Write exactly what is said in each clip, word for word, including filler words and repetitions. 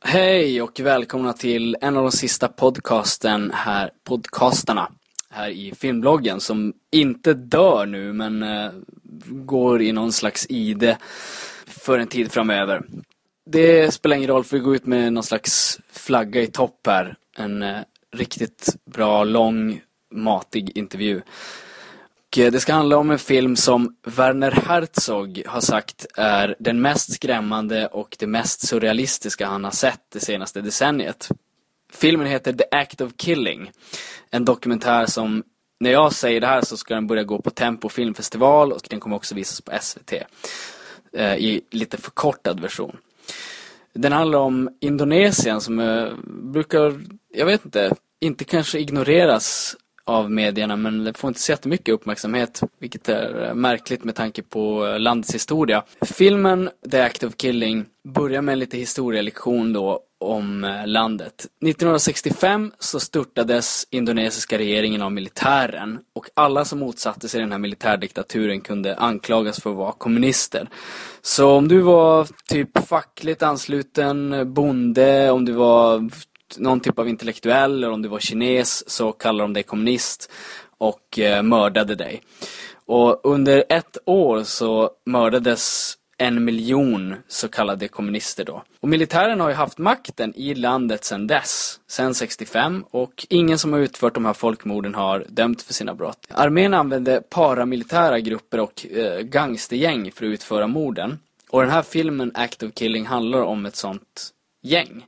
Hej och välkomna till en av de sista podcasten här, podcastarna här i filmbloggen som inte dör nu men eh, går i någon slags ide för en tid framöver. Det spelar ingen roll för vi går ut med någon slags flagga i topp här. En eh, riktigt bra, lång, matig intervju. Och det ska handla om en film som Werner Herzog har sagt är den mest skrämmande och det mest surrealistiska han har sett det senaste decenniet. Filmen heter The Act of Killing. En dokumentär som, när jag säger det här så ska den börja gå på Tempo filmfestival och den kommer också visas på S V T eh, i lite förkortad version. Den handlar om Indonesien som eh, brukar, jag vet inte, inte kanske ignoreras av medierna, men det får inte så jättemycket uppmärksamhet, vilket är märkligt med tanke på landets historia. Filmen The Act of Killing börjar med en lite historielektion då om landet. nittonhundrasextiofem så störtades indonesiska regeringen av militären och alla som motsatte sig den här militärdiktaturen kunde anklagas för att vara kommunister. Så om du var typ fackligt ansluten bonde, om du var någon typ av intellektuell eller om du var kines så kallar de dig kommunist och eh, mördade dig. Och under ett år så mördades en miljon så kallade kommunister då. Och militären har ju haft makten i landet sedan dess, sedan sextiofem, och ingen som har utfört de här folkmorden har dömt för sina brott. Armén använde paramilitära grupper och eh, gangstergäng för att utföra morden. Och den här filmen Act of Killing handlar om ett sånt gäng.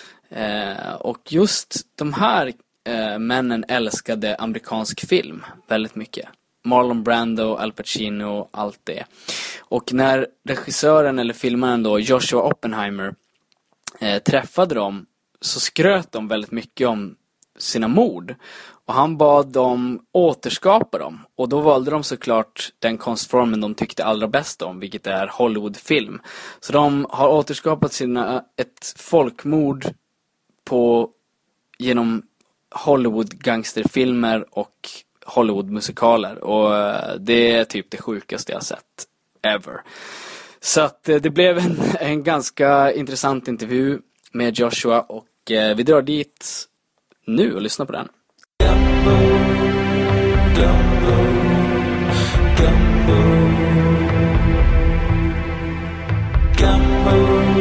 Eh, och just de här eh, männen älskade amerikansk film väldigt mycket. Marlon Brando, Al Pacino, allt det. Och när regissören eller filmaren då, Joshua Oppenheimer, eh, träffade dem så skröt de väldigt mycket om sina mord. Och han bad dem återskapa dem. Och då valde de såklart den konstformen de tyckte allra bäst om, vilket är Hollywoodfilm. Så de har återskapat sina, ett folkmord på, genom Hollywood-gangsterfilmer och Hollywood-musikaler. Och det är typ det sjukaste jag har sett ever. Så att det blev en, en ganska intressant intervju med Joshua. Och vi drar dit nu och lyssnar på den. Gumbo, gumbo, gumbo, gumbo.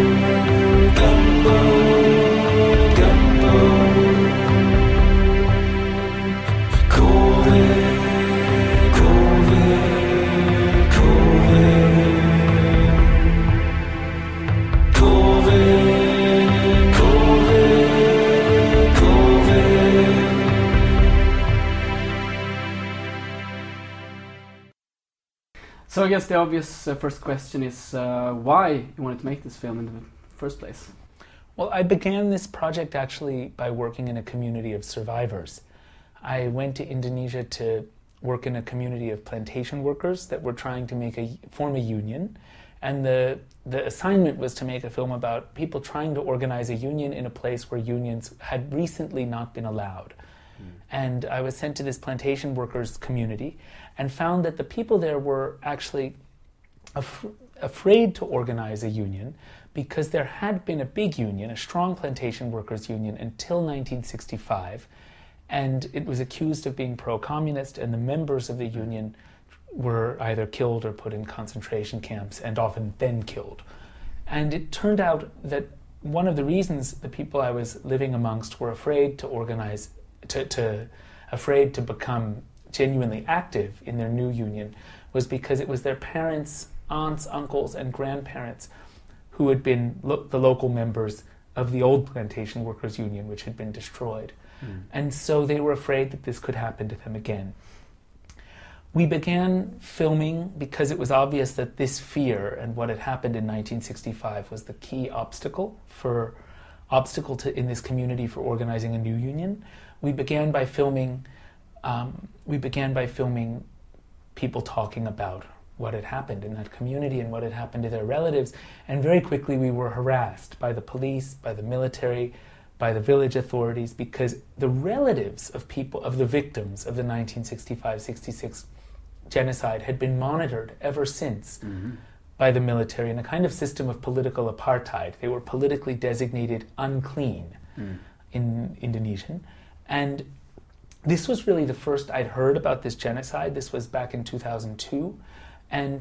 So I guess the obvious uh, first question is uh, why you wanted to make this film in the first place? Well, I began this project actually by working in a community of survivors. I went to Indonesia to work in a community of plantation workers that were trying to make a form a union, and the the assignment was to make a film about people trying to organize a union in a place where unions had recently not been allowed. And I was sent to this plantation workers community and found that the people there were actually af- afraid to organize a union because there had been a big union, a strong plantation workers union, until nineteen sixty-five. And it was accused of being pro-communist, and the members of the union were either killed or put in concentration camps, and often then killed. And it turned out that one of the reasons the people I was living amongst were afraid to organize To, to afraid to become genuinely active in their new union was because it was their parents, aunts, uncles, and grandparents who had been lo- the local members of the old plantation workers union, which had been destroyed. Mm. And so they were afraid that this could happen to them again. We began filming because it was obvious that this fear and what had happened in nineteen sixty-five was the key obstacle for obstacle to in this community for organizing a new union. We began by filming. Um, we began by filming people talking about what had happened in that community and what had happened to their relatives. And very quickly we were harassed by the police, by the military, by the village authorities, because the relatives of people, of the victims of the nineteen sixty-five sixty-six genocide had been monitored ever since. Mm-hmm. by the military in a kind of system of political apartheid. They were politically designated unclean mm. in Indonesian. And this was really the first I'd heard about this genocide. This was back in two thousand two. And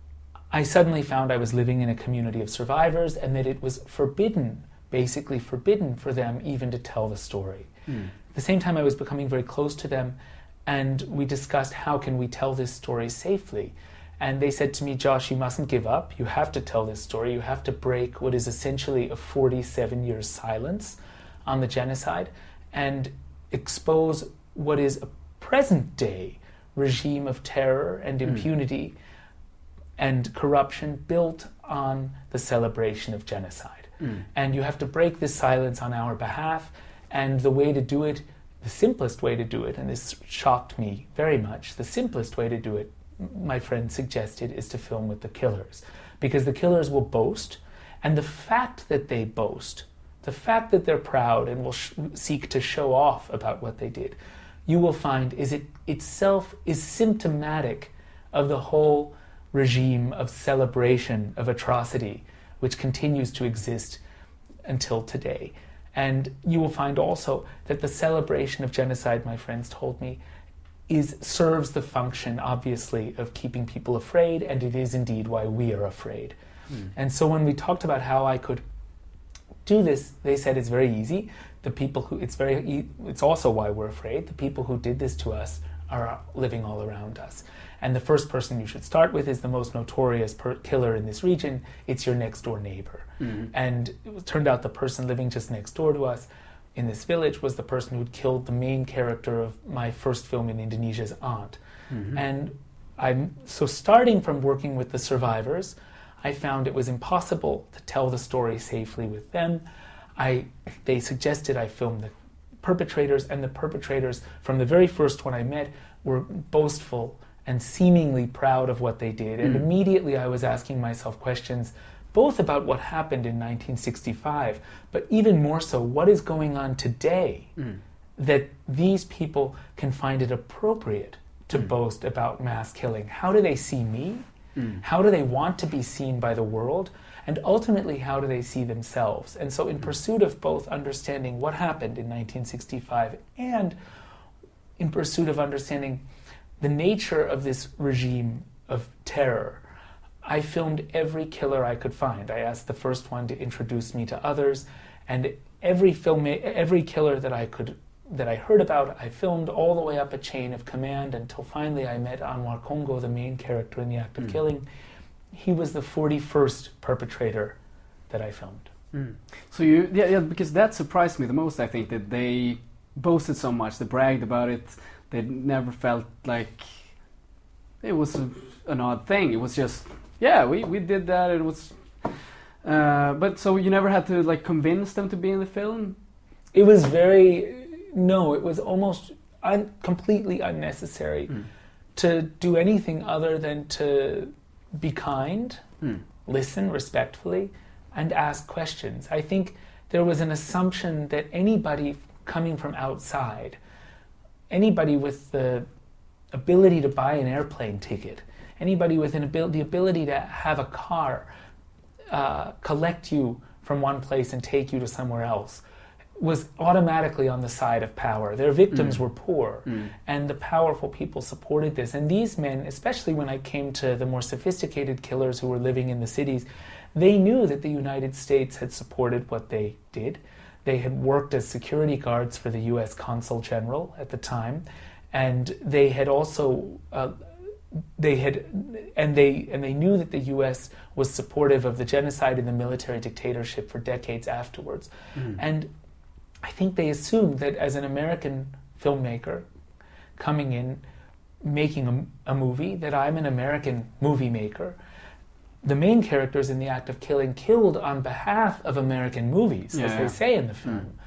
I suddenly found I was living in a community of survivors and that it was forbidden, basically forbidden for them even to tell the story. Mm. At the same time, I was becoming very close to them, and we discussed how can we tell this story safely. And they said to me, Josh, you mustn't give up. You have to tell this story. You have to break what is essentially a forty-seven year silence on the genocide and expose what is a present day regime of terror and impunity mm. and corruption built on the celebration of genocide. Mm. And you have to break this silence on our behalf. And the way to do it, the simplest way to do it, and this shocked me very much, the simplest way to do it, my friend suggested, is to film with the killers. Because the killers will boast, and the fact that they boast, the fact that they're proud and will sh- seek to show off about what they did, you will find is it itself is symptomatic of the whole regime of celebration of atrocity which continues to exist until today. And you will find also that the celebration of genocide, my friends told me, is serves the function, obviously, of keeping people afraid, and it is indeed why we are afraid. Mm. And so when we talked about how I could do this, they said it's very easy. The people who it's very e- it's also why we're afraid. The people who did this to us are living all around us. And the first person you should start with is the most notorious per- killer in this region. It's your next door neighbor. Mm-hmm. And it turned out the person living just next door to us in this village was the person who'd killed the main character of my first film in Indonesia's aunt. Mm-hmm. And I'm so starting from working with the survivors, I found it was impossible to tell the story safely with them. I they suggested I film the perpetrators, and the perpetrators from the very first one I met were boastful and seemingly proud of what they did. And mm. immediately I was asking myself questions both about what happened in nineteen sixty-five, but even more so, what is going on today mm. that these people can find it appropriate to mm. boast about mass killing? How do they see me? Mm. How do they want to be seen by the world? And ultimately, how do they see themselves? And so in pursuit of both understanding what happened in nineteen sixty-five and in pursuit of understanding the nature of this regime of terror, I filmed every killer I could find. I asked the first one to introduce me to others, and every film, every killer that I could, that I heard about, I filmed all the way up a chain of command until finally I met Anwar Congo, the main character in the act of mm. killing. He was the forty-first perpetrator that I filmed. Mm. So you, yeah, yeah, because that surprised me the most. I think that they boasted so much, they bragged about it. They never felt like it was a, an odd thing. It was just, yeah, we, we did that. It was, uh, but so you never had to like convince them to be in the film? It was very, no, it was almost un, completely unnecessary mm. to do anything other than to be kind, mm. listen respectfully, and ask questions. I think there was an assumption that anybody coming from outside, anybody with the ability to buy an airplane ticket, anybody with an abil- the ability to have a car uh, collect you from one place and take you to somewhere else, was automatically on the side of power. Their victims mm. were poor, mm. and the powerful people supported this. And these men, especially when I came to the more sophisticated killers who were living in the cities, they knew that the United States had supported what they did. They had worked as security guards for the U S Consul General at the time, and they had also uh, they had and they and they knew that the U S was supportive of the genocide and the military dictatorship for decades afterwards. Mm. And I think they assumed that as an American filmmaker coming in, making a, a movie, that I'm an American movie maker. The main characters in the act of killing killed on behalf of American movies, yeah, as they say in the film. Mm.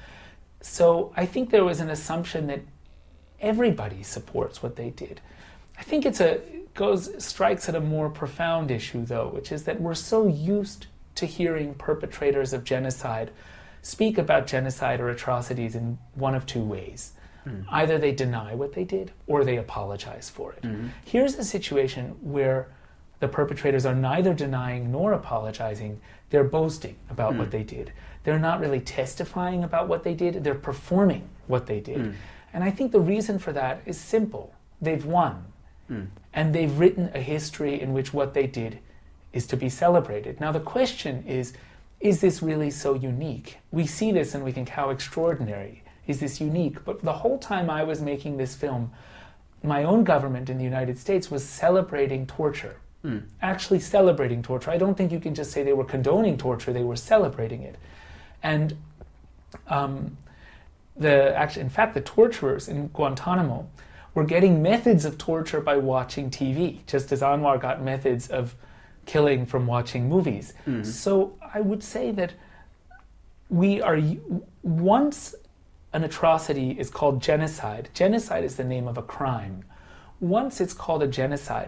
So I think there was an assumption that everybody supports what they did. I think it's a goes strikes at a more profound issue, though, which is that we're so used to hearing perpetrators of genocide speak about genocide or atrocities in one of two ways. Mm. Either they deny what they did or they apologize for it. Mm-hmm. Here's a situation where the perpetrators are neither denying nor apologizing. They're boasting about Mm. what they did. They're not really testifying about what they did. They're performing what they did. Mm. And I think the reason for that is simple. They've won. Mm. And they've written a history in which what they did is to be celebrated. Now the question is, is this really so unique? We see this and we think, how extraordinary. Is this unique? But the whole time I was making this film, my own government in the United States was celebrating torture. Mm. Actually celebrating torture. I don't think you can just say they were condoning torture, they were celebrating it. And um, the actually, in fact, the torturers in Guantanamo were getting methods of torture by watching T V, just as Anwar got methods of killing from watching movies. Mm. So I would say that we are, once an atrocity is called genocide, genocide is the name of a crime. Once it's called a genocide,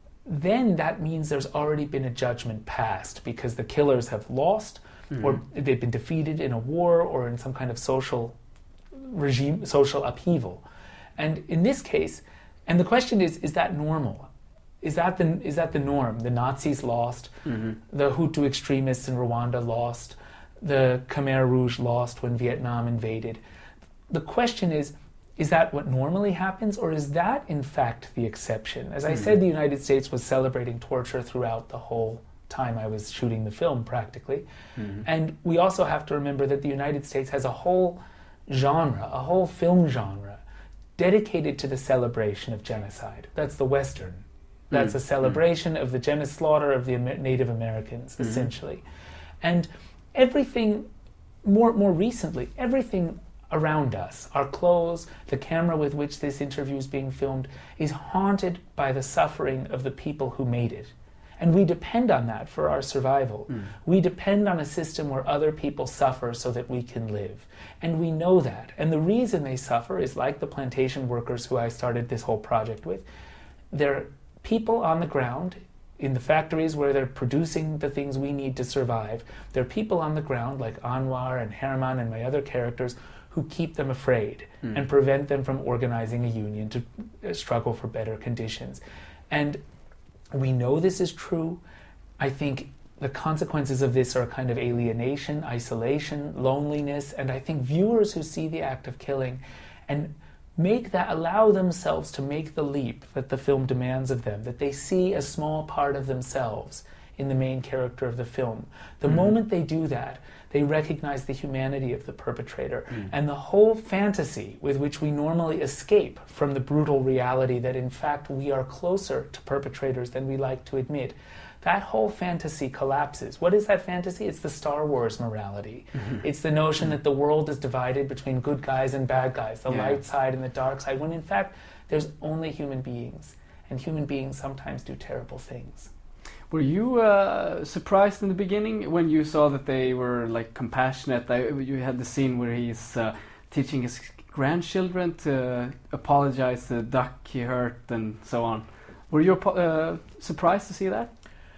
then that means there's already been a judgment passed because the killers have lost, mm. or they've been defeated in a war or in some kind of social regime, social upheaval. And in this case, and the question is, is that normal? Is that the, is that the norm? The Nazis lost, mm-hmm. the Hutu extremists in Rwanda lost, the Khmer Rouge lost when Vietnam invaded. The question is, is that what normally happens, or is that in fact the exception? As I mm-hmm. said, the United States was celebrating torture throughout the whole time I was shooting the film, practically. Mm-hmm. And we also have to remember that the United States has a whole genre, a whole film genre, dedicated to the celebration of genocide. That's the Western. That's mm-hmm. a celebration mm-hmm. of the gen- slaughter of the Native Americans, mm-hmm. essentially. And everything, more more recently, everything around us, our clothes, the camera with which this interview is being filmed, is haunted by the suffering of the people who made it. And we depend on that for our survival. Mm. We depend on a system where other people suffer so that we can live. And we know that. And the reason they suffer is like the plantation workers who I started this whole project with. They're people on the ground in the factories where they're producing the things we need to survive. There are people on the ground like Anwar and Herman and my other characters who keep them afraid mm. and prevent them from organizing a union to uh, struggle for better conditions. And we know this is true. I think the consequences of this are a kind of alienation, isolation, loneliness, and I think viewers who see the act of killing and make that, allow themselves to make the leap that the film demands of them, that they see a small part of themselves in the main character of the film. The mm. moment they do that, they recognize the humanity of the perpetrator mm. and the whole fantasy with which we normally escape from the brutal reality that in fact we are closer to perpetrators than we like to admit. That whole fantasy collapses. What is that fantasy? It's the Star Wars morality. Mm-hmm. It's the notion mm-hmm. that the world is divided between good guys and bad guys, the yeah. light side and the dark side, when in fact there's only human beings, and human beings sometimes do terrible things. Were you uh, surprised in the beginning when you saw that they were like compassionate? I, you had the scene where he's uh, teaching his grandchildren to apologize to the duck he hurt and so on. Were you uh, surprised to see that?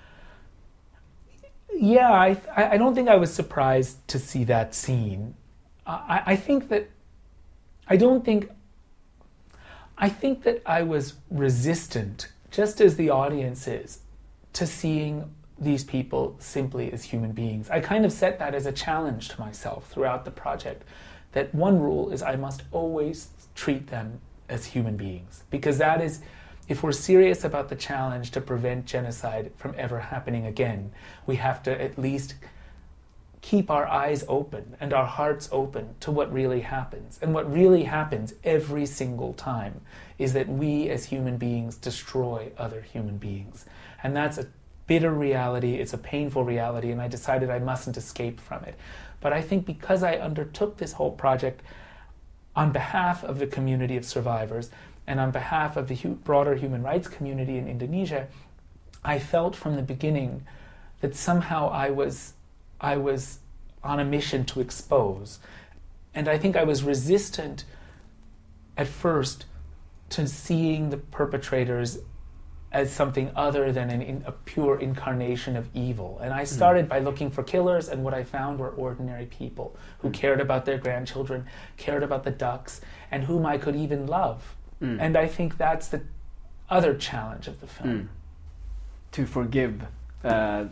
Yeah, I, I don't think I was surprised to see that scene. I, I think that, I don't think, I think that I was resistant, just as the audience is, to seeing these people simply as human beings. I kind of set that as a challenge to myself throughout the project, that one rule is I must always treat them as human beings, because that is, if we're serious about the challenge to prevent genocide from ever happening again, we have to at least keep our eyes open and our hearts open to what really happens. And what really happens every single time is that we as human beings destroy other human beings. And that's a bitter reality, it's a painful reality, and I decided I mustn't escape from it. But I think because I undertook this whole project on behalf of the community of survivors, and on behalf of the hu- broader human rights community in Indonesia, I felt from the beginning that somehow I was, I was on a mission to expose. And I think I was resistant at first to seeing the perpetrators as something other than an in, a pure incarnation of evil. And I started mm. by looking for killers, and what I found were ordinary people who mm. cared about their grandchildren, cared about the ducks, and whom I could even love. Mm. And I think that's the other challenge of the film. to forgive uh,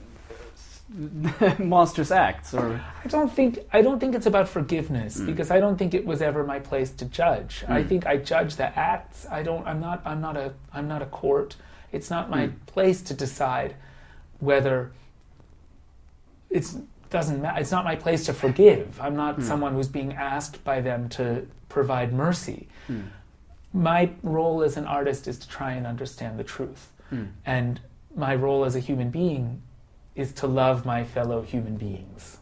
monstrous acts, or I don't think I don't think it's about forgiveness mm. because I don't think it was ever my place to judge. Mm. I think I judge the acts. I don't. I'm not. I'm not a. I'm not a court. It's not my mm. place to decide whether it's doesn't matter. It's not my place to forgive. I'm not mm. someone who's being asked by them to provide mercy. Mm. My role as an artist is to try and understand the truth, mm. and my role as a human being is to love my fellow human beings.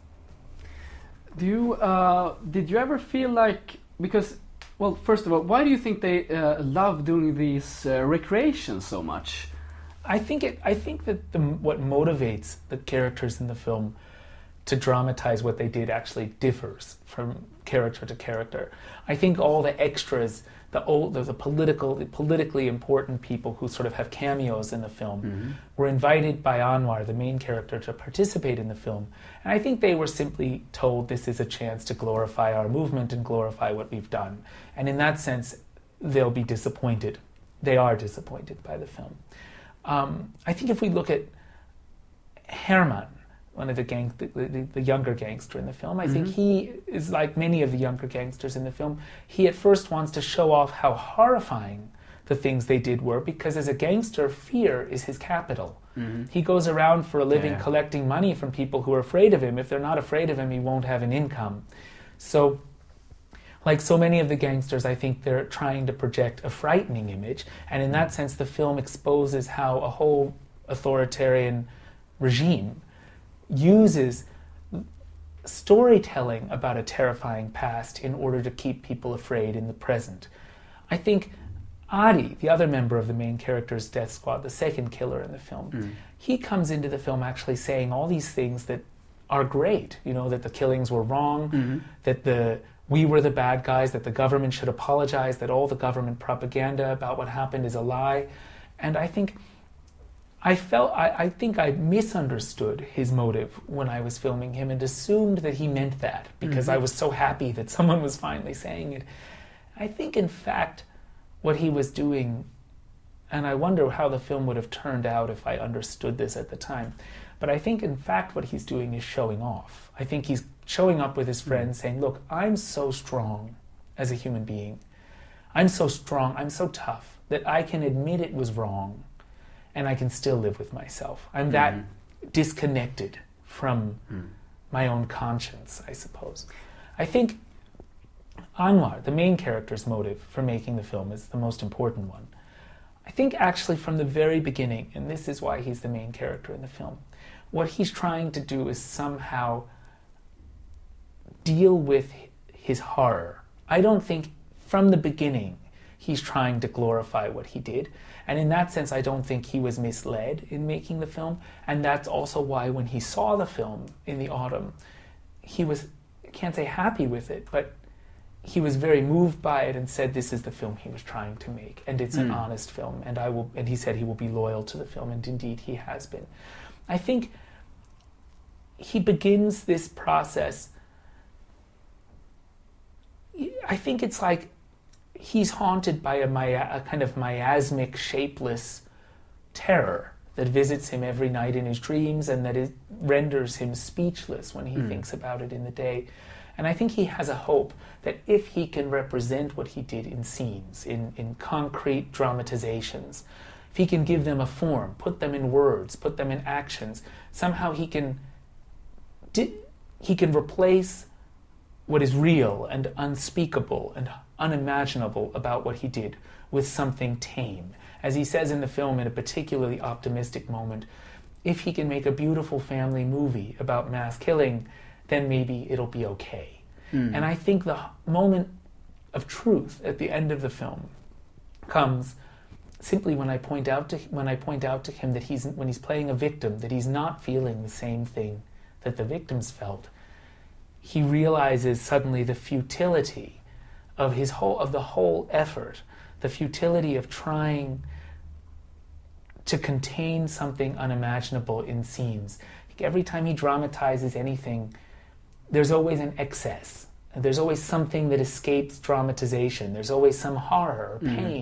Do you, uh, did you ever feel like, because, well, first of all, why do you think they uh, love doing these uh, recreations so much? I think it. I think that the, what motivates the characters in the film to dramatize what they did actually differs from character to character. I think all the extras, the old, the, the political, the politically important people who sort of have cameos in the film, mm-hmm. were invited by Anwar, the main character, to participate in the film. And I think they were simply told this is a chance to glorify our movement and glorify what we've done. And in that sense, they'll be disappointed. They are disappointed by the film. Um, I think if we look at Herman, one of the gang, the, the, the younger gangster in the film. I mm-hmm. think he is like many of the younger gangsters in the film. He at first wants to show off how horrifying the things they did were, because as a gangster, fear is his capital. Mm-hmm. He goes around for a living yeah. collecting money from people who are afraid of him. If they're not afraid of him, he won't have an income. So, like so many of the gangsters, I think they're trying to project a frightening image. And in that sense, the film exposes how a whole authoritarian regime uses storytelling about a terrifying past in order to keep people afraid in the present. I think Adi, the other member of the main character's death squad, the second killer in the film, mm. he comes into the film actually saying all these things that are great. You know, that the killings were wrong, mm-hmm. that the we were the bad guys, that the government should apologize, that all the government propaganda about what happened is a lie. And I think I felt, I, I think I misunderstood his motive when I was filming him and assumed that he meant that because mm-hmm. I was so happy that someone was finally saying it. I think, in fact, what he was doing, and I wonder how the film would have turned out if I understood this at the time, but I think, in fact, what he's doing is showing off. I think he's showing up with his friends mm-hmm. saying, look, I'm so strong as a human being. I'm so strong, I'm so tough that I can admit it was wrong and I can still live with myself. I'm that mm-hmm. disconnected from mm. my own conscience, I suppose. I think Anwar, the main character's motive for making the film, is the most important one. I think actually from the very beginning, and this is why he's the main character in the film, what he's trying to do is somehow deal with his horror. I don't think from the beginning he's trying to glorify what he did. And in that sense, I don't think he was misled in making the film. And that's also why when he saw the film in the autumn, he was, I can't say happy with it, but he was very moved by it and said this is the film he was trying to make. And it's mm. an honest film. And I will, and he said he will be loyal to the film. And indeed, he has been. I think he begins this process. I think it's like he's haunted by a, mia- a kind of miasmic, shapeless terror that visits him every night in his dreams and that it renders him speechless when he mm. thinks about it in the day. And I think he has a hope that if he can represent what he did in scenes, in, in concrete dramatizations, if he can give them a form, put them in words, put them in actions, somehow he can di- he can replace what is real and unspeakable and unimaginable about what he did with something tame. As he says in the film in a particularly optimistic moment, if he can make a beautiful family movie about mass killing, then maybe it'll be okay. Mm. And I think the moment of truth at the end of the film comes simply when I point out to when I point out to him that he's when he's playing a victim, that he's not feeling the same thing that the victims felt. He realizes suddenly the futility of his whole of the whole effort, the futility of trying to contain something unimaginable in scenes. Every time he dramatizes anything, there's always an excess. There's always something that escapes dramatization. There's always some horror or pain mm.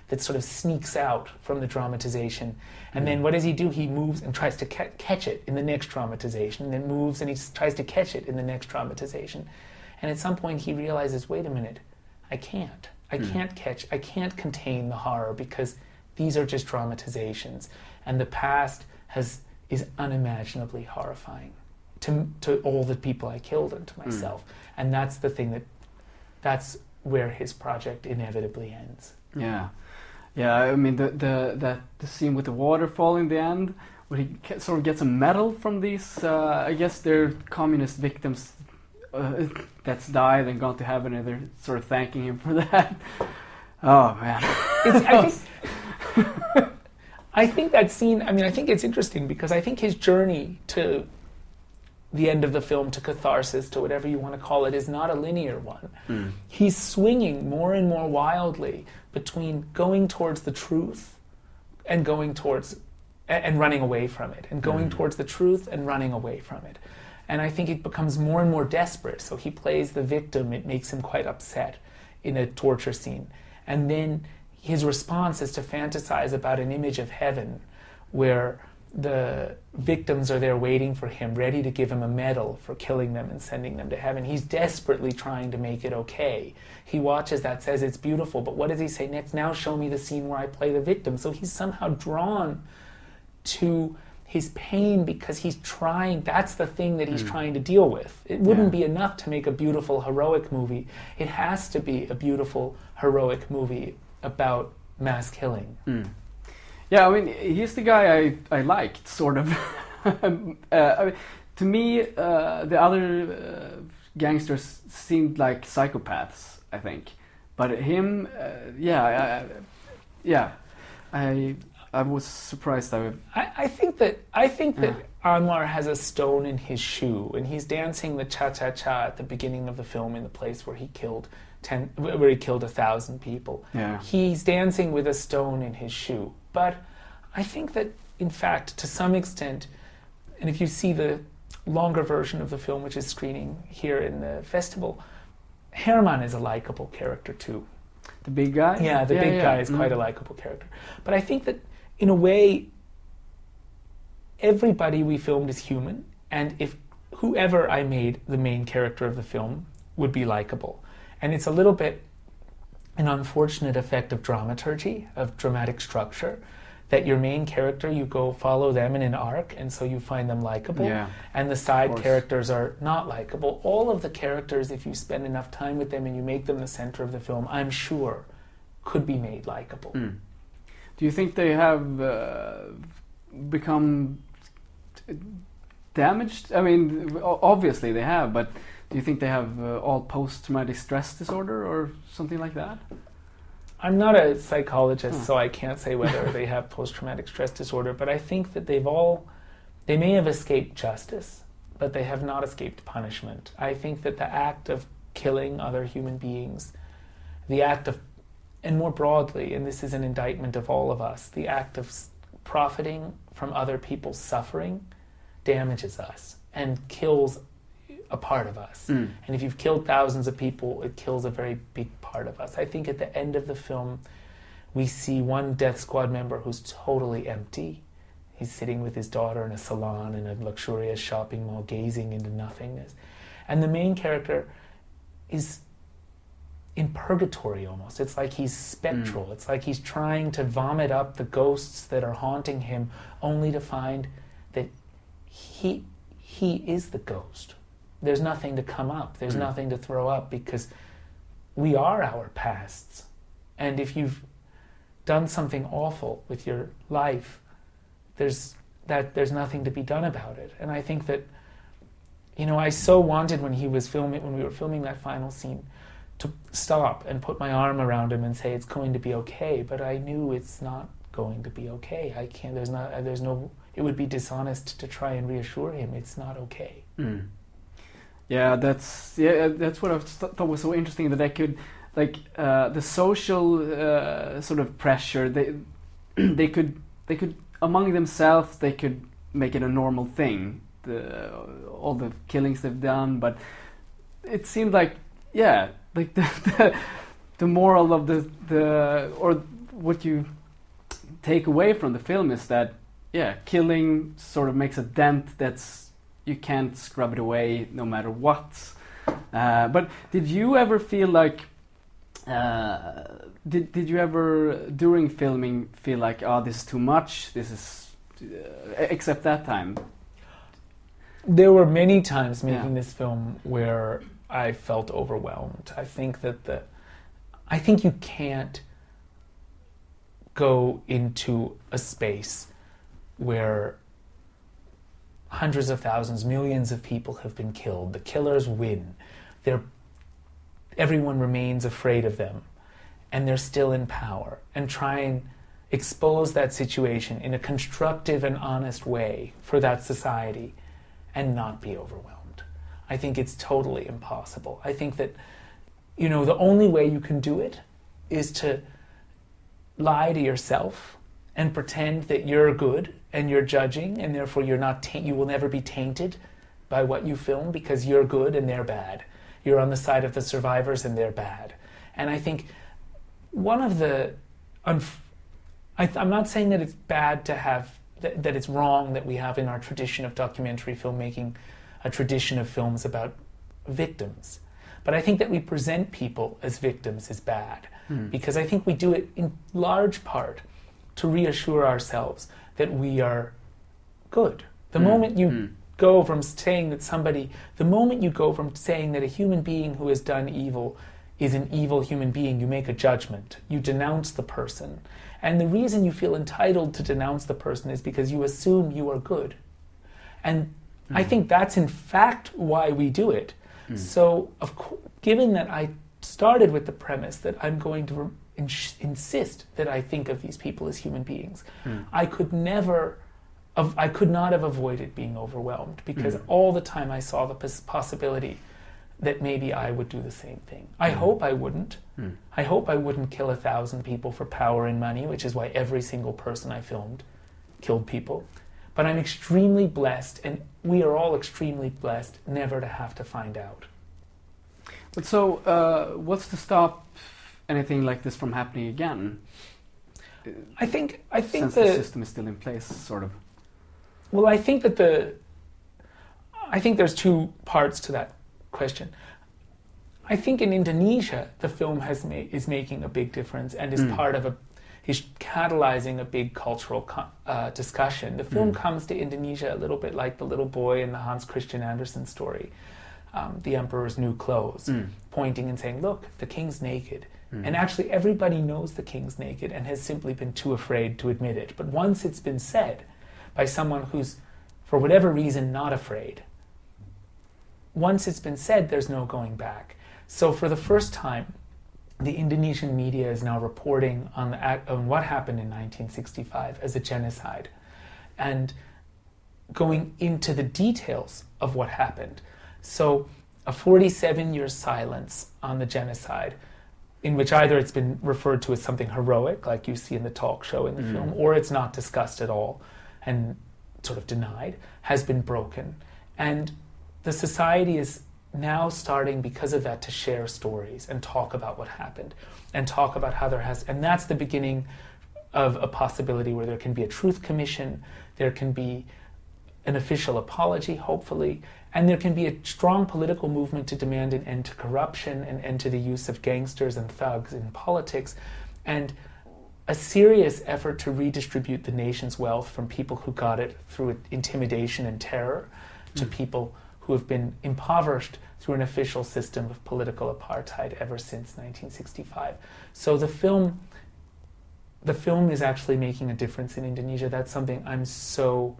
that sort of sneaks out from the dramatization. And then what does he do? He moves and tries to ca- catch it in the next dramatization, and then moves and he s- tries to catch it in the next dramatization. And at some point he realizes, wait a minute, I can't. I Mm. can't catch, I can't contain the horror because these are just dramatizations. And the past has is unimaginably horrifying to to all the people I killed and to myself. Mm. And that's the thing that, that's where his project inevitably ends. Yeah. Yeah, I mean, the the that the scene with the waterfall in the end, where he ca- sort of gets a medal from these, uh, I guess they're communist victims uh, that's died and gone to heaven, and they're sort of thanking him for that. Oh, man. It's, I, think, I think that scene, I mean, I think it's interesting because I think his journey to the end of the film, to catharsis, to whatever you want to call it, is not a linear one. Mm. He's swinging more and more wildly between going towards the truth and going towards and running away from it, and going Mm. towards the truth and running away from it. And I think it becomes more and more desperate. So he plays the victim. It makes him quite upset in a torture scene. And then his response is to fantasize about an image of heaven where the victims are there waiting for him, ready to give him a medal for killing them and sending them to heaven. He's desperately trying to make it okay. He watches that, says it's beautiful, but what does he say next? Now show me the scene where I play the victim. So he's somehow drawn to his pain because he's trying, that's the thing that he's mm. trying to deal with. It wouldn't yeah. be enough to make a beautiful, heroic movie. It has to be a beautiful, heroic movie about mass killing. Mm. Yeah, I mean, he's the guy I, I liked, sort of. uh, I mean, to me, uh, the other uh, gangsters seemed like psychopaths, I think. But him, uh, yeah, I, yeah, I I was surprised. I, I, I think that I think that Yeah. Anwar has a stone in his shoe, and he's dancing the cha-cha-cha at the beginning of the film in the place where he killed ten, where he killed a thousand people. Yeah. He's dancing with a stone in his shoe. But I think that, in fact, to some extent, and if you see the longer version of the film, which is screening here in the festival, Herman is a likable character too. The big guy? Yeah, the yeah, big yeah. guy is mm. quite a likable character. But I think that, in a way, everybody we filmed is human, and if whoever I made the main character of the film would be likable. And it's a little bit an unfortunate effect of dramaturgy, of dramatic structure, that your main character, you go follow them in an arc, and so you find them likable, Yeah, and the side course. characters are not likable. All of the characters, if you spend enough time with them and you make them the center of the film, I'm sure could be made likable. Mm. Do you think they have uh, become t- damaged? I mean, o- obviously they have, but do you think they have uh, all post-traumatic stress disorder or something like that? I'm not a psychologist, Huh. so I can't say whether they have post-traumatic stress disorder, but I think that they've all, they may have escaped justice, but they have not escaped punishment. I think that the act of killing other human beings, the act of, and more broadly, and this is an indictment of all of us, the act of s- profiting from other people's suffering damages us and kills a part of us. Mm. And if you've killed thousands of people, it kills a very big part of us. I think at the end of the film, we see one Death Squad member who's totally empty. He's sitting with his daughter in a salon in a luxurious shopping mall, gazing into nothingness. And the main character is in purgatory almost. It's like he's spectral. Mm. It's like he's trying to vomit up the ghosts that are haunting him, only to find that he he is the ghost. There's nothing to come up. There's mm. nothing to throw up, because we are our pasts. And if you've done something awful with your life, there's that there's nothing to be done about it. And I think that, you know, I so wanted when he was filming, when we were filming that final scene, to stop and put my arm around him and say it's going to be okay. But I knew it's not going to be okay. I can't. There's not. There's no. It would be dishonest to try and reassure him it's not okay. Mm. Yeah, that's yeah, that's what I th- thought was so interesting, that they could, like, uh, the social uh, sort of pressure. They they could they could among themselves they could make it a normal thing. The all the killings they've done, but it seemed like yeah, like the the, the moral of the the or what you take away from the film is that, yeah, killing sort of makes a dent that's, you can't scrub it away no matter what. Uh, but did you ever feel like, uh, did did you ever during filming feel like, oh, this is too much, this is, uh, except that time? There were many times making Yeah. this film where I felt overwhelmed. I think that the, I think you can't go into a space where hundreds of thousands, millions of people have been killed. The killers win. They're, everyone remains afraid of them, and they're still in power. And try and expose that situation in a constructive and honest way for that society and not be overwhelmed. I think it's totally impossible. I think that, you know, the only way you can do it is to lie to yourself and pretend that you're good and you're judging, and therefore you're not ta- you will never be tainted by what you film because you're good and they're bad. You're on the side of the survivors and they're bad. And I think one of the... Unf- I th- I'm not saying that it's bad to have... Th- that it's wrong that we have in our tradition of documentary filmmaking a tradition of films about victims. But I think that we present people as victims is bad. Mm. Because I think we do it in large part to reassure ourselves that we are good. The mm. moment you mm. go from saying that somebody, the moment you go from saying that a human being who has done evil is an evil human being, you make a judgment. You denounce the person. And the reason you feel entitled to denounce the person is because you assume you are good. And mm. I think that's in fact why we do it. Mm. So, of co- given that I started with the premise that I'm going to re- ins- insist that I think of these people as human beings, mm. I could never, av- I could not have avoided being overwhelmed because mm. all the time I saw the pos- possibility that maybe I would do the same thing. I mm. hope I wouldn't. Mm. I hope I wouldn't kill a thousand people for power and money, which is why every single person I filmed killed people. But I'm extremely blessed, and we are all extremely blessed, never to have to find out. But so, uh, what's to stop anything like this from happening again? I think I think Since the, the system is still in place, sort of. Well, I think that the I think there's two parts to that question. I think in Indonesia, the film has ma- is making a big difference and is mm. part of a is catalyzing a big cultural co- uh, discussion. The film mm. comes to Indonesia a little bit like the little boy in the Hans Christian Andersen story, um, The Emperor's New Clothes, mm. pointing and saying, look, the king's naked. Mm. And actually everybody knows the king's naked and has simply been too afraid to admit it. But once it's been said by someone who's, for whatever reason, not afraid, once it's been said, there's no going back. So for the first time, the Indonesian media is now reporting on, the act, on what happened in nineteen sixty-five as a genocide and going into the details of what happened. So a forty-seven year silence on the genocide, in which either it's been referred to as something heroic, like you see in the talk show in the mm. film, or it's not discussed at all and sort of denied, has been broken. And the society is now starting, because of that, to share stories and talk about what happened and talk about how there has, and that's the beginning of a possibility where there can be a truth commission, there can be an official apology, hopefully, and there can be a strong political movement to demand an end to corruption, an end to the use of gangsters and thugs in politics, and a serious effort to redistribute the nation's wealth from people who got it through intimidation and terror to mm. people who have been impoverished through an official system of political apartheid ever since nineteen sixty-five. So the film, the film is actually making a difference in Indonesia. That's something I'm so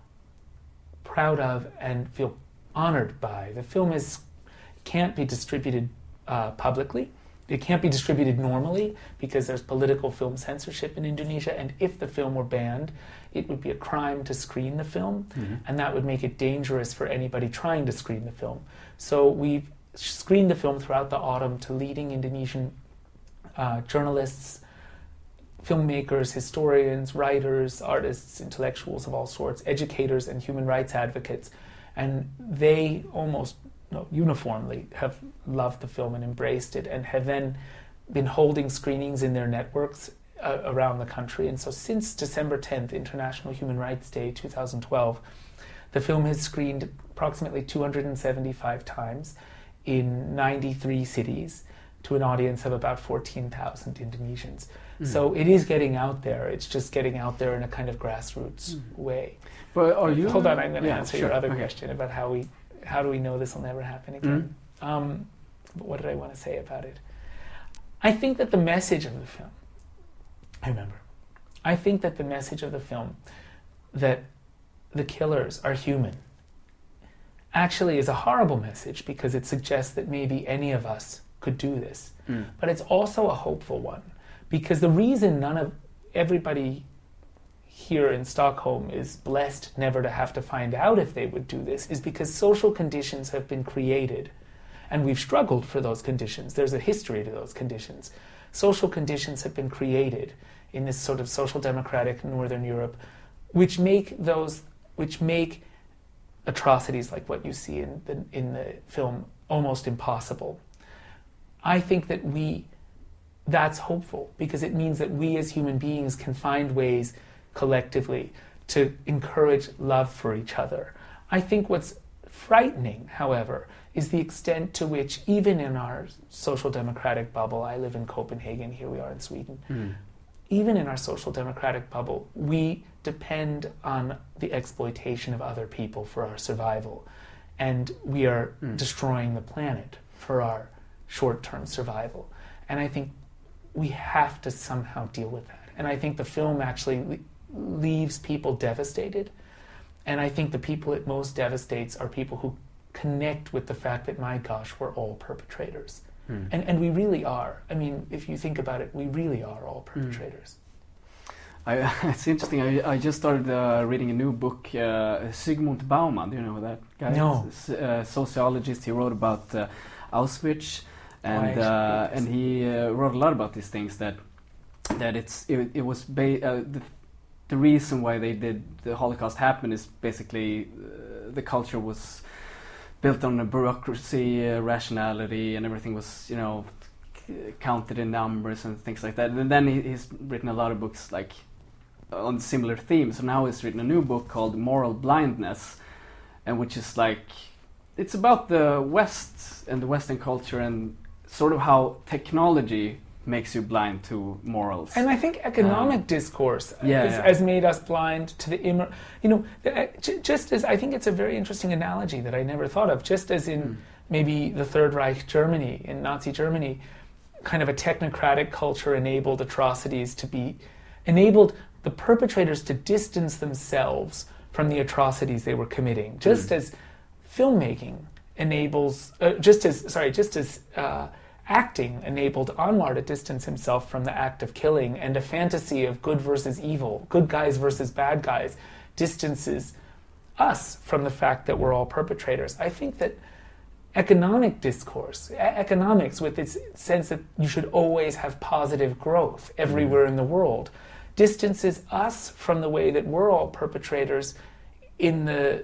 proud of and feel honored by. The film is can't be distributed uh, publicly. It can't be distributed normally because there's political film censorship in Indonesia, and if the film were banned, it would be a crime to screen the film, mm-hmm. and that would make it dangerous for anybody trying to screen the film. So we've screened the film throughout the autumn to leading Indonesian uh, journalists, filmmakers, historians, writers, artists, intellectuals of all sorts, educators and human rights advocates, and they almost no, uniformly have loved the film and embraced it, and have then been holding screenings in their networks uh, around the country. And so since December tenth, International Human Rights Day two thousand twelve, the film has screened approximately two hundred seventy-five times in ninety-three cities to an audience of about fourteen thousand Indonesians. Mm. So it is getting out there. It's just getting out there in a kind of grassroots mm. way. But are you? Hold on, I'm going to yeah, answer sure. your other okay. question about how we, how do we know this will never happen again? Mm. Um, but what did I want to say about it? I think that the message of the film, I remember, I think that the message of the film, that the killers are human, actually is a horrible message because it suggests that maybe any of us could do this. Mm. But it's also a hopeful one because the reason none of everybody here in Stockholm is blessed never to have to find out if they would do this is because social conditions have been created and we've struggled for those conditions. There's a history to those conditions. Social conditions have been created in this sort of social democratic Northern Europe which make those which make atrocities like what you see in the, in the film almost impossible. I think that we, that's hopeful because it means that we as human beings can find ways collectively to encourage love for each other. I think what's frightening, however, is the extent to which even in our social democratic bubble, I live in Copenhagen, here we are in Sweden, mm. even in our social democratic bubble, we depend on the exploitation of other people for our survival. And we are mm. destroying the planet for our short-term survival. And I think we have to somehow deal with that. And I think the film actually le- leaves people devastated. And I think the people it most devastates are people who connect with the fact that, my gosh, we're all perpetrators. Mm. And and we really are. I mean, if you think about it, we really are all perpetrators. Mm. I, it's interesting. I, I just started uh, reading a new book, uh, Zygmunt Bauman. Do you know that guy? No. A uh, sociologist. He wrote about uh, Auschwitz, and uh, and he uh, wrote a lot about these things. That that it's it, it was ba- uh, the the reason why they did the Holocaust happen is basically uh, the culture was built on a bureaucracy, uh, rationality, and everything was, you know, c- counted in numbers and things like that. And then he, he's written a lot of books like on similar themes. So now he's written a new book called Moral Blindness, and which is like, it's about the West and the Western culture and sort of how technology makes you blind to morals. And I think economic um, discourse yeah, is, yeah. has made us blind to the immer. You know, uh, j- just as I think it's a very interesting analogy that I never thought of. Just as in mm. maybe the Third Reich Germany, in Nazi Germany, kind of a technocratic culture enabled atrocities to be enabled the perpetrators to distance themselves from the atrocities they were committing. Just mm. as filmmaking enables, uh, just as sorry, just as. Uh, Acting enabled Anwar to distance himself from the act of killing, and a fantasy of good versus evil, good guys versus bad guys, distances us from the fact that we're all perpetrators. I think that economic discourse, e- economics with its sense that you should always have positive growth everywhere mm. in the world, distances us from the way that we're all perpetrators in the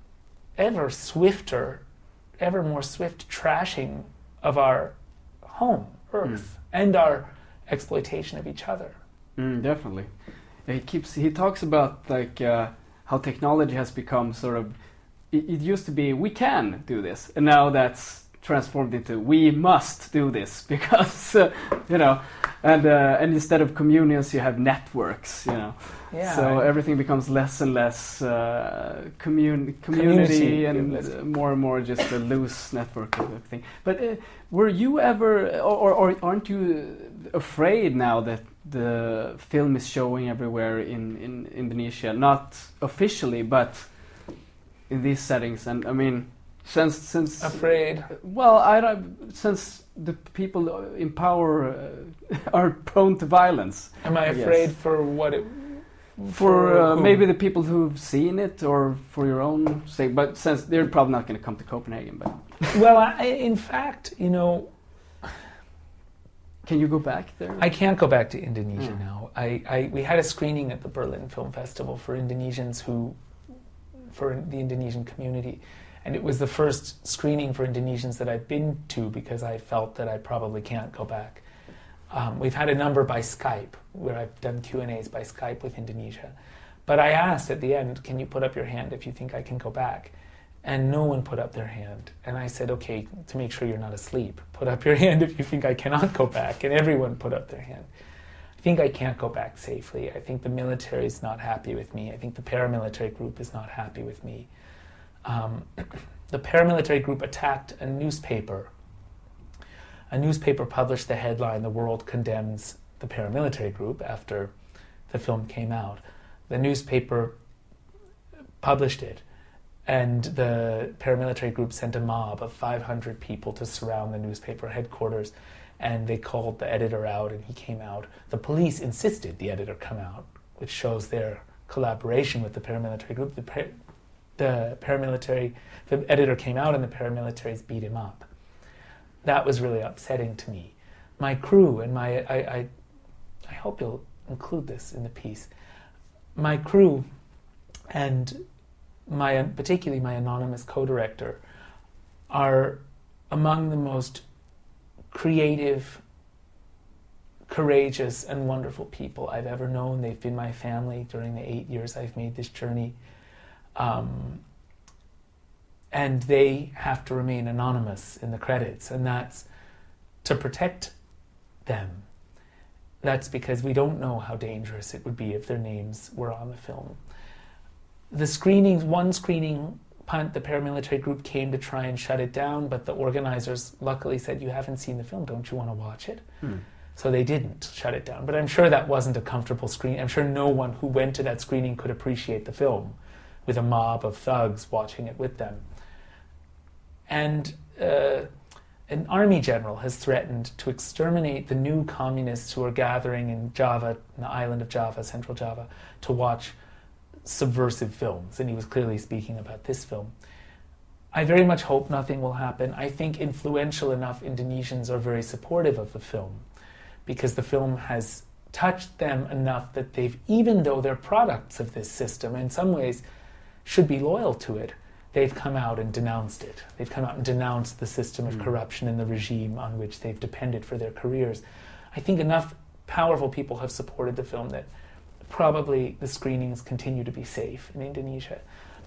ever swifter, ever more swift trashing of our home, Earth, mm. and our exploitation of each other. Mm, definitely. He keeps. He talks about like uh, how technology has become sort of. It, it used to be we can do this, and now that's transformed into we must do this because uh, you know, and uh, and instead of communions you have networks, you know. Yeah. So everything becomes less and less uh, commun- community, community and uh, more and more just a loose network of everything. But uh, were you ever, or, or aren't you afraid now that the film is showing everywhere in, in Indonesia, not officially, but in these settings? And I mean, since since afraid. Well, I don't, since the people in power uh, are prone to violence. Am I I afraid guess. for what it? For, for uh, maybe the people who've seen it, or for your own sake, but since they're probably not going to come to Copenhagen. But well, I, in fact, you know, can you go back there? I can't go back to Indonesia oh. now. I, I we had a screening at the Berlin Film Festival for Indonesians who, for the Indonesian community, and it was the first screening for Indonesians that I've been to because I felt that I probably can't go back. Um, we've had a number by Skype, where I've done Q and A's by Skype with Indonesia. But I asked at the end, can you put up your hand if you think I can go back? And no one put up their hand. And I said, okay, to make sure you're not asleep, put up your hand if you think I cannot go back. And everyone put up their hand. I think I can't go back safely. I think the military is not happy with me. I think the paramilitary group is not happy with me. Um, the paramilitary group attacked a newspaper. A newspaper published the headline, "The World Condemns the Paramilitary Group," after the film came out. The newspaper published it, and the paramilitary group sent a mob of five hundred people to surround the newspaper headquarters, and they called the editor out, and he came out. The police insisted the editor come out, which shows their collaboration with the paramilitary group. The, par- the paramilitary, the editor came out, and the paramilitaries beat him up. That was really upsetting to me. My crew and my, I, I, I hope you'll include this in the piece. My crew and my, particularly my anonymous co-director, are among the most creative, courageous, and wonderful people I've ever known. They've been my family during the eight years I've made this journey. Um, and they have to remain anonymous in the credits, and that's to protect them. That's because we don't know how dangerous it would be if their names were on the film. The screenings, one screening, Punt, the paramilitary group, came to try and shut it down, but the organizers luckily said, you haven't seen the film, don't you want to watch it? Hmm. So they didn't shut it down. But I'm sure that wasn't a comfortable screening. I'm sure no one who went to that screening could appreciate the film with a mob of thugs watching it with them. And uh, an army general has threatened to exterminate the new communists who are gathering in Java, in the island of Java, Central Java, to watch subversive films. And he was clearly speaking about this film. I very much hope nothing will happen. I think influential enough Indonesians are very supportive of the film, because the film has touched them enough that they've, even though they're products of this system, in some ways should be loyal to it, they've come out and denounced it. They've come out and denounced the system of mm. corruption and the regime on which they've depended for their careers. I think enough powerful people have supported the film that probably the screenings continue to be safe in Indonesia.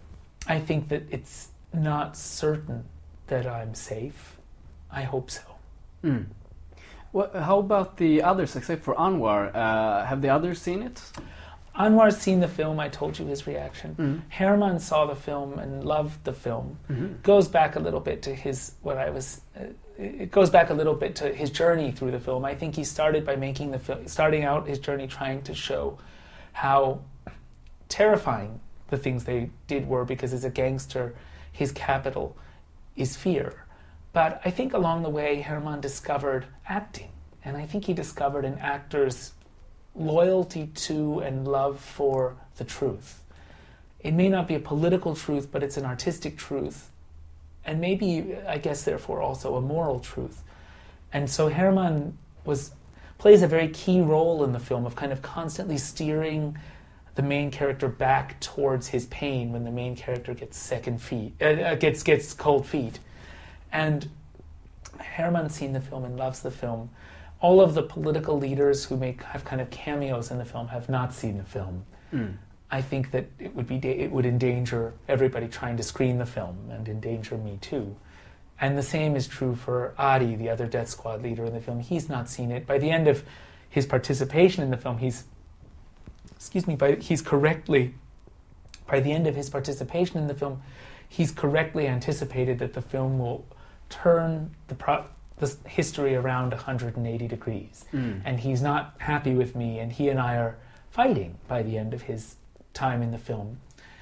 I think that it's not certain that I'm safe. I hope so. Mm. Well, how about the others, except for Anwar? Uh, have the others seen it? Anwar's seen the film. I told you his reaction. Mm-hmm. Herman saw the film and loved the film. Mm-hmm. Goes back a little bit to his what I was. Uh, it goes back a little bit to his journey through the film. I think he started by making the film, starting out his journey trying to show how terrifying the things they did were, because as a gangster, his capital is fear. But I think along the way, Herman discovered acting, and I think he discovered an actor's loyalty to and love for the truth. It may not be a political truth, but it's an artistic truth, and maybe, I guess, therefore, also a moral truth. And so Herman was plays a very key role in the film of kind of constantly steering the main character back towards his pain when the main character gets second feet, uh, gets gets cold feet. And Herman's seen the film and loves the film. All of the political leaders who make have kind of cameos in the film have not seen the film. Mm. I think that it would be it would endanger everybody trying to screen the film, and endanger me too. And the same is true for Adi, the other death squad leader in the film. He's not seen it. By the end of his participation in the film, he's excuse me, by he's correctly by the end of his participation in the film, he's correctly anticipated that the film will turn the pro- the history around one hundred eighty degrees. Mm. And he's not happy with me, and he and I are fighting by the end of his time in the film.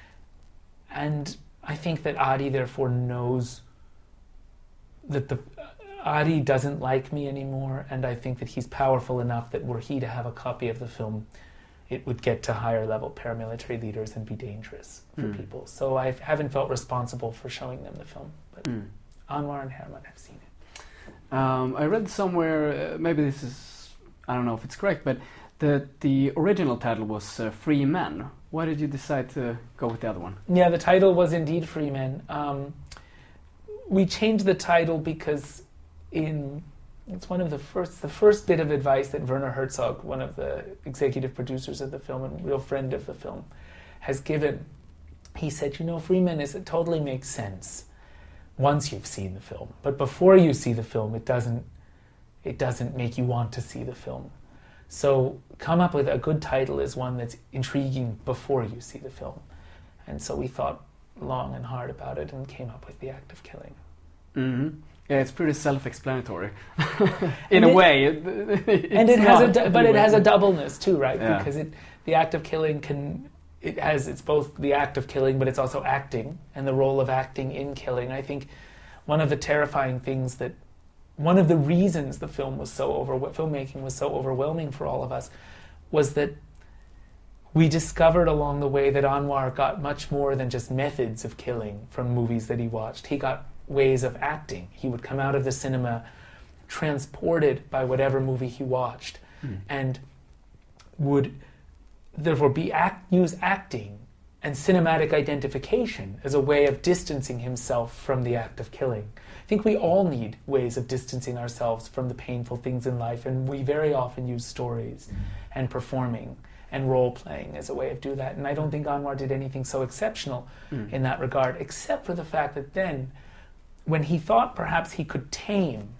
And I think that Adi therefore knows that the Adi doesn't like me anymore, and I think that he's powerful enough that were he to have a copy of the film, it would get to higher level paramilitary leaders and be dangerous for mm. people. So I haven't felt responsible for showing them the film, but mm. Anwar and Herman have seen it. Um, I read somewhere, uh, maybe this is, I don't know if it's correct, but the the original title was uh, Free Men. Why did you decide to go with the other one? Yeah, the title was indeed Free Men. Um, we changed the title because in it's one of the first, the first bit of advice that Werner Herzog, one of the executive producers of the film and real friend of the film, has given. He said, you know, Freeman, is it totally makes sense once you've seen the film, but before you see the film, it doesn't, it doesn't make you want to see the film. So come up with a good title is one that's intriguing before you see the film. And so we thought long and hard about it and came up with The Act of Killing. Mm-hmm. Yeah, it's pretty self-explanatory in and a it, way. It, and it has a, but it has a doubleness too, right? Yeah. Because it, the act of killing can, it has, it's both the act of killing, but it's also acting and the role of acting in killing. I think one of the terrifying things that, one of the reasons the film was so over, filmmaking was so overwhelming for all of us, was that we discovered along the way that Anwar got much more than just methods of killing from movies that he watched. He got ways of acting. He would come out of the cinema transported by whatever movie he watched, mm. and would therefore be act, use acting and cinematic identification as a way of distancing himself from the act of killing. I think we all need ways of distancing ourselves from the painful things in life, and we very often use stories mm. and performing and role-playing as a way of do that. And I don't think Anwar did anything so exceptional mm. in that regard, except for the fact that then, when he thought perhaps he could tame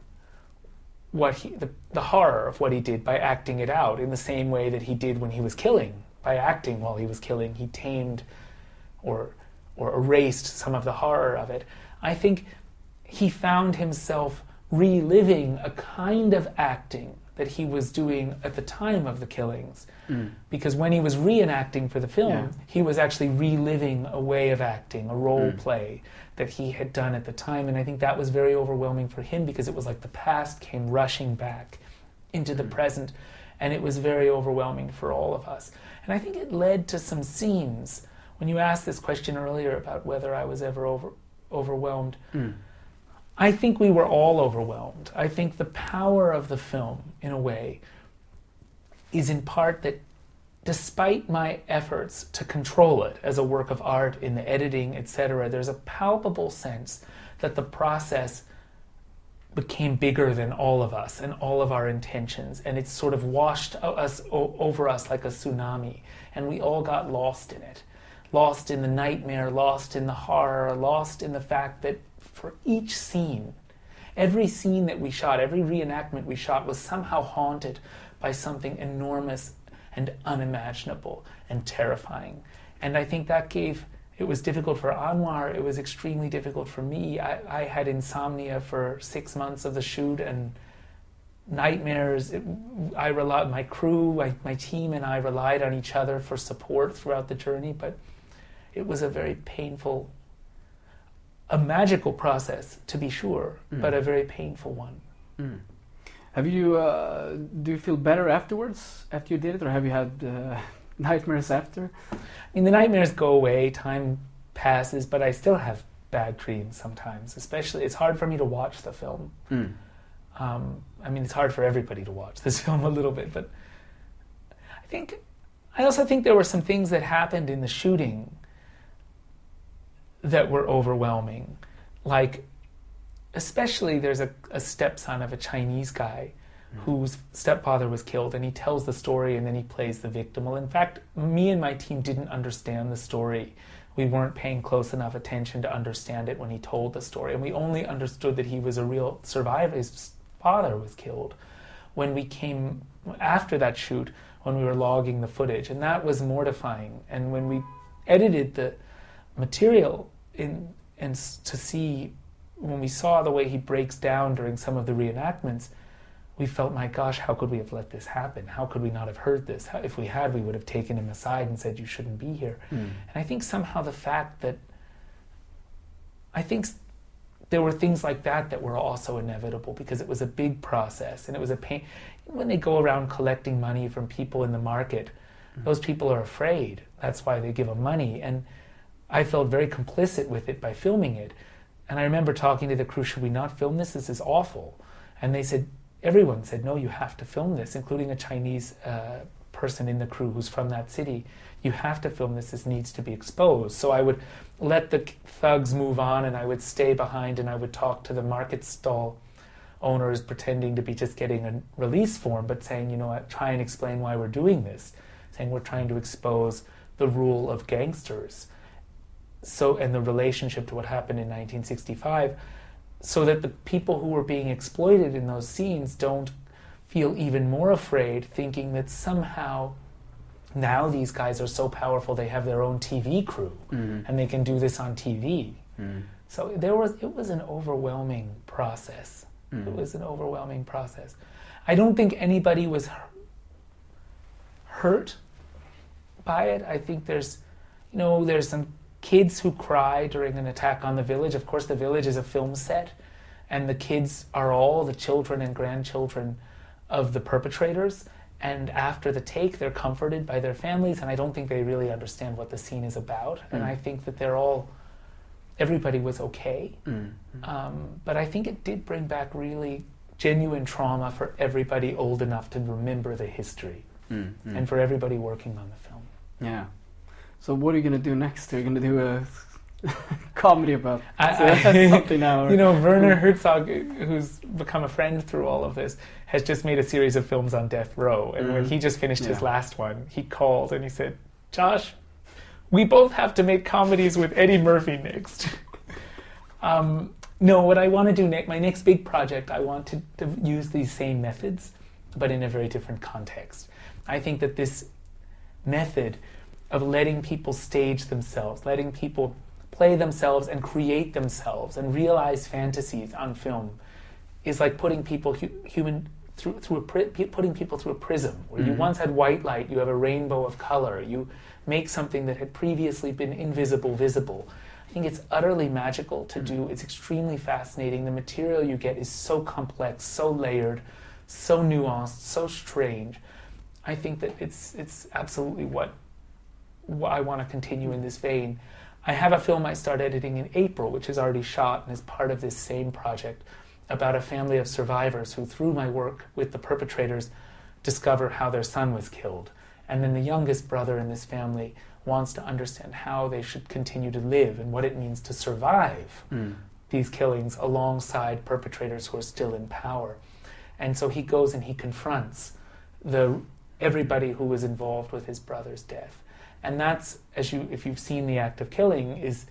what he, the, the horror of what he did by acting it out in the same way that he did when he was killing, by acting while he was killing, he tamed or or erased some of the horror of it. I think he found himself reliving a kind of acting that he was doing at the time of the killings. Mm. Because when he was reenacting for the film, yeah. he was actually reliving a way of acting, a role mm. play that he had done at the time. And I think that was very overwhelming for him, because it was like the past came rushing back into the mm. present, and it was very overwhelming for all of us. And I think it led to some scenes. When you asked this question earlier about whether I was ever over, overwhelmed, mm. I think we were all overwhelmed. I think the power of the film, in a way, is in part that despite my efforts to control it as a work of art in the editing, et cetera, there's a palpable sense that the process became bigger than all of us and all of our intentions, and it sort of washed us over us like a tsunami, and we all got lost in it. Lost in the nightmare, lost in the horror, lost in the fact that for each scene, every scene that we shot, every reenactment we shot was somehow haunted by something enormous and unimaginable and terrifying. And I think that gave, it was difficult for Anwar, it was extremely difficult for me. I, I had insomnia for six months of the shoot and nightmares. It, I relied, my crew, my, my team and I relied on each other for support throughout the journey, but it was a very painful, a magical process, to be sure, mm. but a very painful one. Mm. Have you, uh, do you feel better afterwards, after you did it, or have you had uh, nightmares after? I mean, the nightmares go away, time passes, but I still have bad dreams sometimes, especially, it's hard for me to watch the film. Mm. Um, I mean, it's hard for everybody to watch this film a little bit, but I think, I also think there were some things that happened in the shooting that were overwhelming. Like, especially there's a, a stepson of a Chinese guy mm. whose stepfather was killed, and he tells the story and then he plays the victim. Well, in fact, me and my team didn't understand the story. We weren't paying close enough attention to understand it when he told the story, and we only understood that he was a real survivor. His father was killed when we came after that shoot, when we were logging the footage, and that was mortifying. And when we edited the material in and to see, when we saw the way he breaks down during some of the reenactments, we felt, my gosh, how could we have let this happen? How could we not have heard this? How, if we had, we would have taken him aside and said, you shouldn't be here. Mm. And I think somehow the fact that, I think there were things like that that were also inevitable, because it was a big process and it was a pain. When they go around collecting money from people in the market, mm. those people are afraid. That's why they give them money. And I felt very complicit with it by filming it. And I remember talking to the crew, should we not film this? This is awful. And they said, everyone said, no, you have to film this, including a Chinese uh, person in the crew who's from that city. You have to film this, this needs to be exposed. So I would let the thugs move on, and I would stay behind and I would talk to the market stall owners pretending to be just getting a release form, but saying, you know what, try and explain why we're doing this. Saying we're trying to expose the rule of gangsters. So, and the relationship to what happened in nineteen sixty-five, so that the people who were being exploited in those scenes don't feel even more afraid, thinking that somehow now these guys are so powerful they have their own T V crew mm. and they can do this on T V. Mm. So there was it was an overwhelming process. Mm. It was an overwhelming process. I don't think anybody was hurt by it. I think there's, you know, there's some kids who cry during an attack on the village. Of course, the village is a film set, and the kids are all the children and grandchildren of the perpetrators. And after the take, they're comforted by their families, and I don't think they really understand what the scene is about. Mm. And I think that they're all, everybody was okay. Mm. Um, but I think it did bring back really genuine trauma for everybody old enough to remember the history, mm. Mm. and for everybody working on the film. Yeah. So what are you going to do next? Are you going to do a comedy about I, I, something now? Or? You know, Werner Herzog, who's become a friend through all of this, has just made a series of films on death row. And mm. when he just finished yeah. his last one, he called and he said, Josh, we both have to make comedies with Eddie Murphy next. um, no, what I want to do next, my next big project, I want to, to use these same methods, but in a very different context. I think that this method of letting people stage themselves, letting people play themselves and create themselves and realize fantasies on film is like putting people hu- human through through a pri- putting people through a prism where mm-hmm. you once had white light, you have a rainbow of color, you make something that had previously been invisible visible. I think it's utterly magical to do. It's extremely fascinating. The material you get is so complex, so layered, so nuanced, so strange. I think that it's it's absolutely what I want to continue in this vein. I have a film I start editing in April, which is already shot and is part of this same project, about a family of survivors who, through my work with the perpetrators, discover how their son was killed. And then the youngest brother in this family wants to understand how they should continue to live and what it means to survive mm. these killings alongside perpetrators who are still in power. And so he goes and he confronts the everybody who was involved with his brother's death. And that's, as you, if you've seen The Act of Killing, is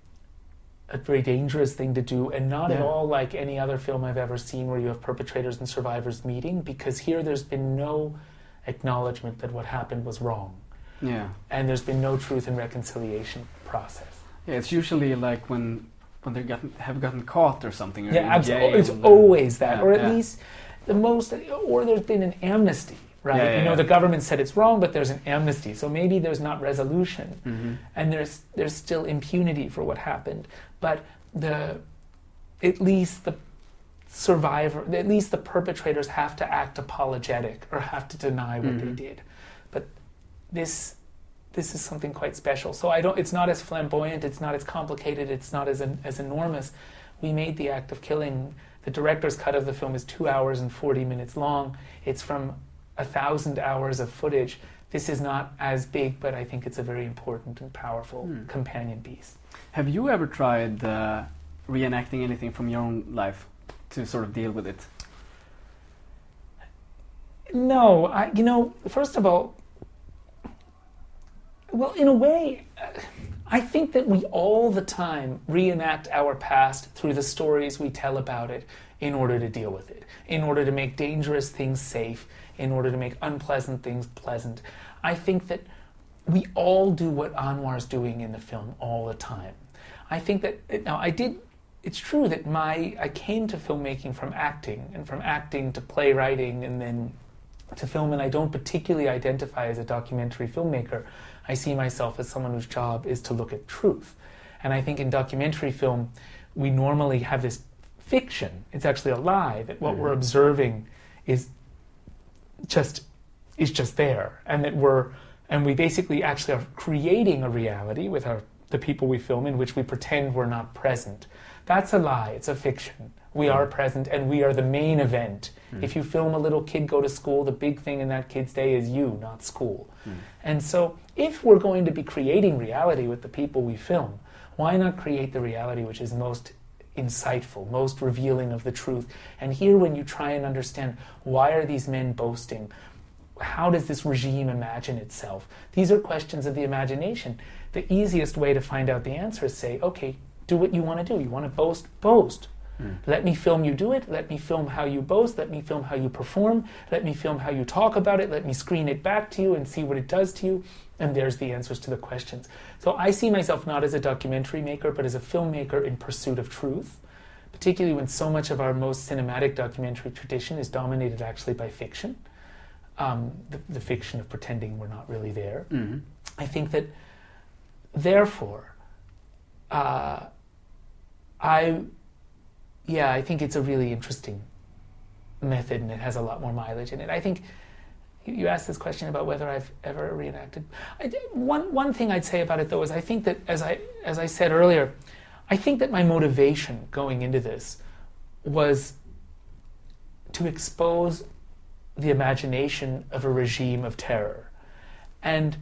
a very dangerous thing to do, and not yeah. at all like any other film I've ever seen where you have perpetrators and survivors meeting, because here there's been no acknowledgement that what happened was wrong. Yeah. And there's been no truth and reconciliation process. Yeah, it's usually like when when they gotten, have gotten caught or something. Or yeah, absolutely. It's always that, yeah, or at yeah. least the most, or there's been an amnesty. Right, yeah, yeah, you know, yeah. the government said it's wrong, but there's an amnesty. So maybe there's not resolution, mm-hmm. and there's there's still impunity for what happened. But the at least the survivor, at least the perpetrators have to act apologetic or have to deny what mm-hmm. they did. But this this is something quite special. So I don't. It's not as flamboyant. It's not as complicated. It's not as as enormous. We made The Act of Killing. The director's cut of the film is two hours and forty minutes long. It's from a thousand hours of footage. This is not as big, but I think it's a very important and powerful hmm. companion piece. Have you ever tried uh, reenacting anything from your own life to sort of deal with it? No, I, you know, first of all, well, in a way, I think that we all the time reenact our past through the stories we tell about it in order to deal with it, in order to make dangerous things safe, in order to make unpleasant things pleasant. I think that we all do what Anwar's doing in the film all the time. I think that, now I did, it's true that my, I came to filmmaking from acting, and from acting to playwriting, and then to film, and I don't particularly identify as a documentary filmmaker. I see myself as someone whose job is to look at truth. And I think in documentary film, we normally have this fiction, it's actually a lie, that what mm-hmm. we're observing is just is just there, and that we're and we basically actually are creating a reality with our the people we film in which we pretend we're not present. That's a lie. It's a fiction. We mm. are present, and we are the main event. Mm. If you film a little kid go to school, the big thing in that kid's day is you, not school. Mm. And so if we're going to be creating reality with the people we film, why not create the reality which is most insightful, most revealing of the truth. And here, when you try and understand why are these men boasting, how does this regime imagine itself? These are questions of the imagination. The easiest way to find out the answer is say, okay, do what you want to do. You want to boast? Boast. Mm. Let me film you do it. Let me film how you boast. Let me film how you perform. Let me film how you talk about it. Let me screen it back to you and see what it does to you. And there's the answers to the questions. So I see myself not as a documentary maker, but as a filmmaker in pursuit of truth, particularly when so much of our most cinematic documentary tradition is dominated actually by fiction, um, the, the fiction of pretending we're not really there. Mm-hmm. I think that, therefore, uh, I, yeah, I think it's a really interesting method, and it has a lot more mileage in it. I think you asked this question about whether I've ever reenacted. I, one one thing I'd say about it, though, is I think that, as I as I said earlier, I think that my motivation going into this was to expose the imagination of a regime of terror, and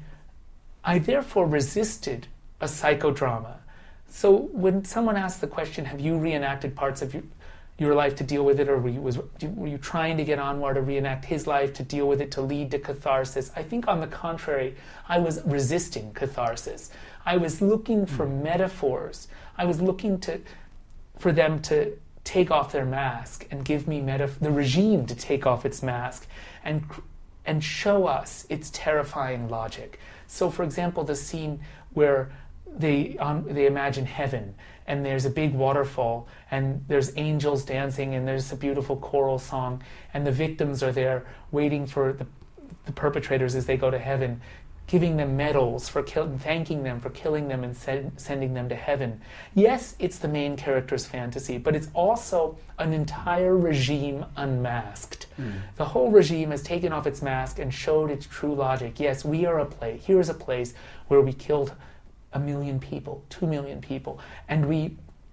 I therefore resisted a psychodrama. So when someone asks the question, have you reenacted parts of your, your life to deal with it, or were you, was, were you trying to get Anwar to reenact his life to deal with it, to lead to catharsis? I think, on the contrary, I was resisting catharsis. I was looking for mm. metaphors. I was looking to, for them to take off their mask and give me metaf- the regime to take off its mask and and show us its terrifying logic. So, for example, the scene where they um, they imagine heaven, and there's a big waterfall, and there's angels dancing, and there's a beautiful choral song, and the victims are there waiting for the, the perpetrators as they go to heaven, giving them medals for kill- thanking them for killing them and sen- sending them to heaven. Yes, it's the main character's fantasy, but it's also an entire regime unmasked. Mm. The whole regime has taken off its mask and showed its true logic. Yes, we are a place. Here's a place where we killed a million people, two million people, and we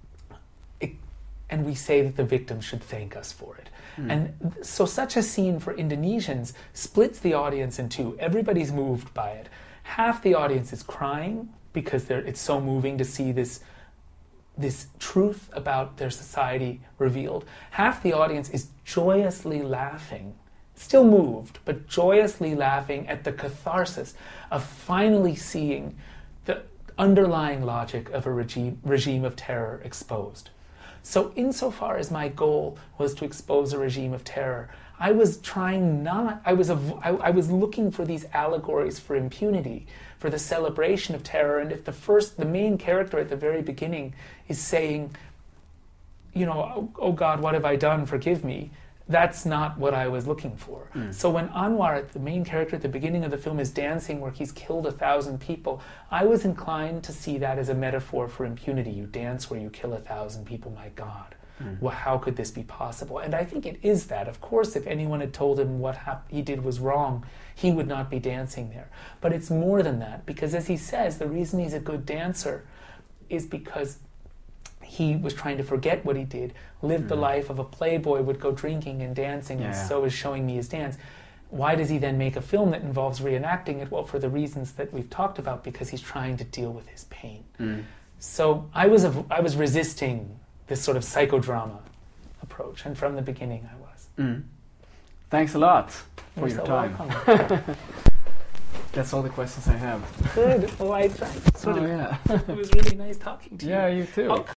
it, and we say that the victims should thank us for it. Mm. And so such a scene for Indonesians splits the audience in two. Everybody's moved by it. Half the audience is crying because it's so moving to see this this truth about their society revealed. Half the audience is joyously laughing, still moved, but joyously laughing at the catharsis of finally seeing the underlying logic of a regime, regime of terror exposed. So insofar as my goal was to expose a regime of terror, I was trying not, I was, av- I, I was looking for these allegories for impunity, for the celebration of terror. And if the first, the main character at the very beginning is saying, you know, oh, oh God, what have I done? Forgive me. That's not what I was looking for. Mm. So when Anwar, the main character at the beginning of the film, is dancing where he's killed a thousand people, I was inclined to see that as a metaphor for impunity. You dance where you kill a thousand people, my God. Mm. Well, how could this be possible? And I think it is that. Of course, if anyone had told him what hap- he did was wrong, he would not be dancing there. But it's more than that, because as he says, the reason he's a good dancer is because he was trying to forget what he did, live mm-hmm. the life of a playboy, would go drinking and dancing, yeah. and so is showing me his dance. Why does he then make a film that involves reenacting it? Well, for the reasons that we've talked about, because he's trying to deal with his pain. Mm. So I was a, I was resisting this sort of psychodrama approach, and from the beginning I was. Mm. Thanks a lot for You're your so time. welcome. That's all the questions I have. Good. Well, I tried. Sort oh, of, yeah. it was really nice talking to you. Yeah, you too. I'll